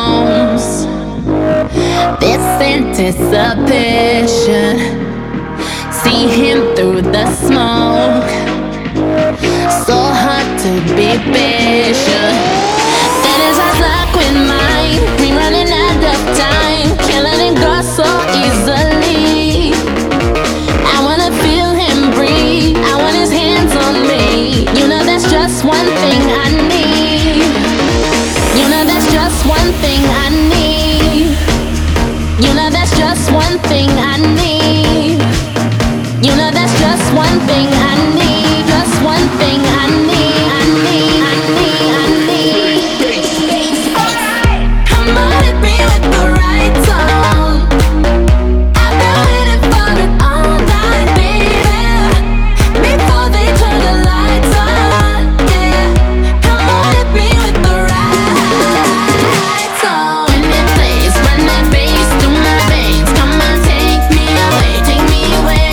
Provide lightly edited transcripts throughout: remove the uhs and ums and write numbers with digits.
bones. This anticipation, see him through the smoke. So hard to be patient. That is our luck with mine. We running out of time, killing it go so easily. I wanna feel him breathe. I want his hands on me. You know that's just one thing I need. You know that's just one thing I need. You know that's just one thing I need. You know that's just one thing I need. Just one thing I need. I need. I need. I need. Come on, hit me with the right song. I've been waiting for it all night, baby. Before they turn the lights on, yeah. Come on, hit me with the right song. When it plays, run that bass through my veins. Come on, take me away, take me away.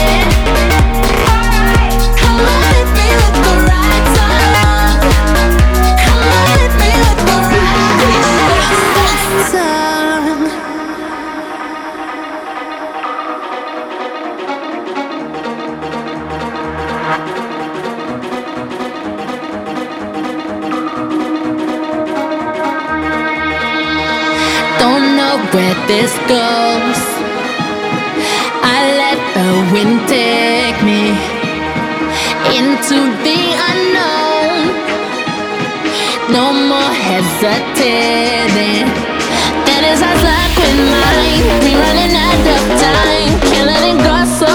Come on, hit me with the right song. Come on, hit me with the right song. Don't know where this goes. I let the wind take me into the unknown. No more hesitating. That is our luck with mine. We running out of time, killing it go so